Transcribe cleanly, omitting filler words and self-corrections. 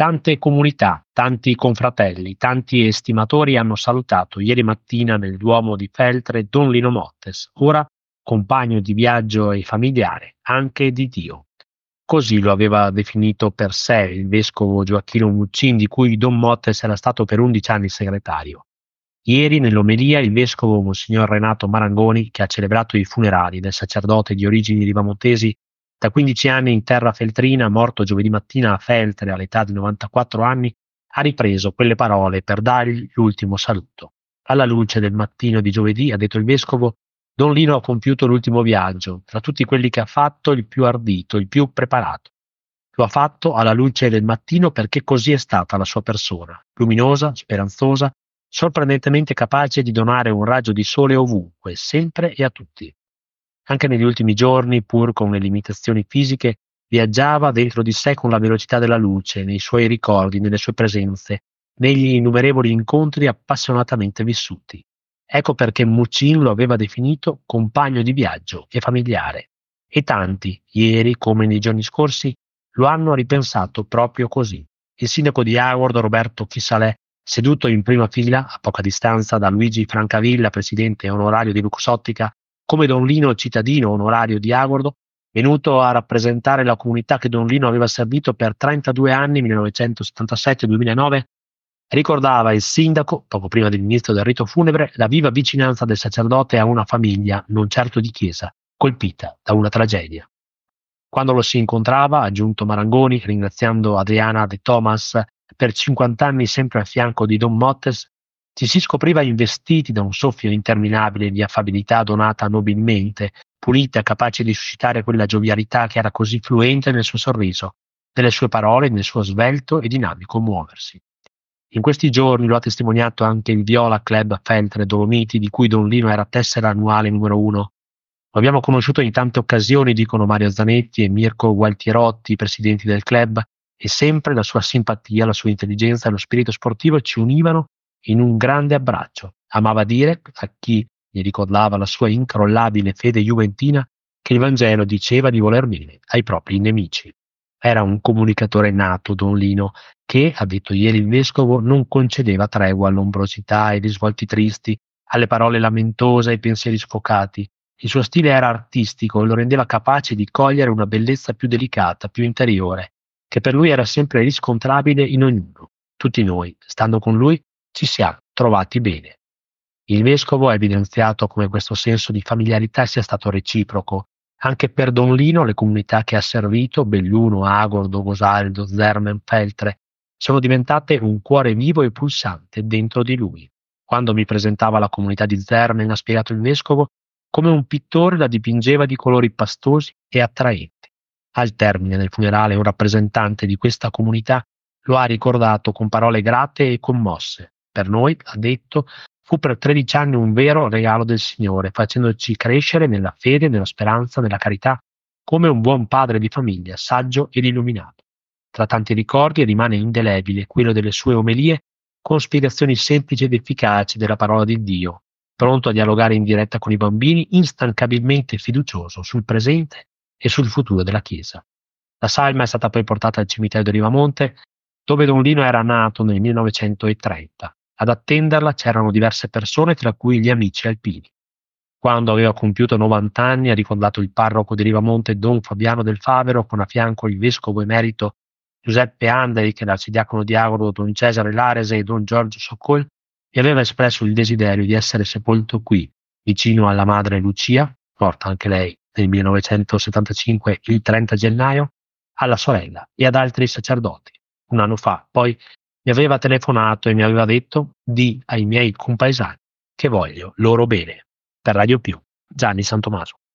Tante comunità, tanti confratelli, tanti estimatori hanno salutato ieri mattina nel Duomo di Feltre Don Lino Mottes, ora compagno di viaggio e familiare, anche di Dio. Così lo aveva definito per sé il vescovo Gioacchino Muccin, di cui Don Mottes era stato per 11 anni segretario. Ieri nell'omelia il vescovo Monsignor Renato Marangoni, che ha celebrato i funerali del sacerdote di origini rivamontesi da 15 anni in terra feltrina, morto giovedì mattina a Feltre all'età di 94 anni, ha ripreso quelle parole per dargli l'ultimo saluto. Alla luce del mattino di giovedì, ha detto il vescovo, Don Lino ha compiuto l'ultimo viaggio, tra tutti quelli che ha fatto il più ardito, il più preparato. Lo ha fatto alla luce del mattino perché così è stata la sua persona, luminosa, speranzosa, sorprendentemente capace di donare un raggio di sole ovunque, sempre e a tutti. Anche negli ultimi giorni, pur con le limitazioni fisiche, viaggiava dentro di sé con la velocità della luce, nei suoi ricordi, nelle sue presenze, negli innumerevoli incontri appassionatamente vissuti. Ecco perché Muccin lo aveva definito compagno di viaggio e familiare. E tanti, ieri come nei giorni scorsi, lo hanno ripensato proprio così. Il sindaco di Agordo, Roberto Chisalè, seduto in prima fila, a poca distanza da Luigi Francavilla, presidente onorario di Luxottica, come Don Lino cittadino onorario di Agordo, venuto a rappresentare la comunità che Don Lino aveva servito per 32 anni, 1977-2009, ricordava il sindaco, poco prima dell'inizio del rito funebre, la viva vicinanza del sacerdote a una famiglia, non certo di chiesa, colpita da una tragedia. Quando lo si incontrava, ha aggiunto Marangoni, ringraziando Adriana De Thomas per 50 anni sempre a fianco di Don Mottes, ci si scopriva investiti da un soffio interminabile di affabilità donata nobilmente, pulita, capace di suscitare quella giovialità che era così fluente nel suo sorriso, nelle sue parole, nel suo svelto e dinamico muoversi. In questi giorni lo ha testimoniato anche il Viola Club Feltre Dolomiti, di cui Don Lino era tessera annuale numero 1. Lo abbiamo conosciuto in tante occasioni, dicono Mario Zanetti e Mirko Gualtierotti, presidenti del club, e sempre la sua simpatia, la sua intelligenza e lo spirito sportivo ci univano in un grande abbraccio. Amava dire, a chi gli ricordava la sua incrollabile fede juventina, che il Vangelo diceva di voler bene ai propri nemici. Era un comunicatore nato, Don Lino, che, ha detto ieri il vescovo, non concedeva tregua all'ombrosità e agli svolti tristi, alle parole lamentose e ai pensieri sfocati. Il suo stile era artistico e lo rendeva capace di cogliere una bellezza più delicata, più interiore, che per lui era sempre riscontrabile in ognuno. Tutti noi, stando con lui, ci siamo trovati bene. Il vescovo ha evidenziato come questo senso di familiarità sia stato reciproco. Anche per Don Lino le comunità che ha servito, Belluno, Agordo, Gosaldo, Zermen, Feltre, sono diventate un cuore vivo e pulsante dentro di lui. Quando mi presentava la comunità di Zermen, ha spiegato il vescovo, come un pittore la dipingeva di colori pastosi e attraenti. Al termine del funerale un rappresentante di questa comunità lo ha ricordato con parole grate e commosse. Per noi, ha detto, fu per 13 anni un vero regalo del Signore, facendoci crescere nella fede, nella speranza, nella carità, come un buon padre di famiglia, saggio ed illuminato. Tra tanti ricordi rimane indelebile quello delle sue omelie con spiegazioni semplici ed efficaci della parola di Dio, pronto a dialogare in diretta con i bambini, instancabilmente fiducioso sul presente e sul futuro della Chiesa. La salma è stata poi portata al cimitero di Rivamonte, dove Don Lino era nato nel 1930. Ad attenderla c'erano diverse persone, tra cui gli amici alpini. Quando aveva compiuto 90 anni ha ricordato il parroco di Rivamonte Don Fabiano del Favero, con a fianco il vescovo emerito Giuseppe Anderi, che l'arcidiacono di Agordo Don Cesare Larese e Don Giorgio Soccol, e aveva espresso il desiderio di essere sepolto qui, vicino alla madre Lucia, morta anche lei nel 1975 il 30 gennaio, alla sorella e ad altri sacerdoti. Un anno fa poi mi aveva telefonato e mi aveva detto di ai miei compaesani che voglio loro bene. Per Radio Più, Gianni Santomaso.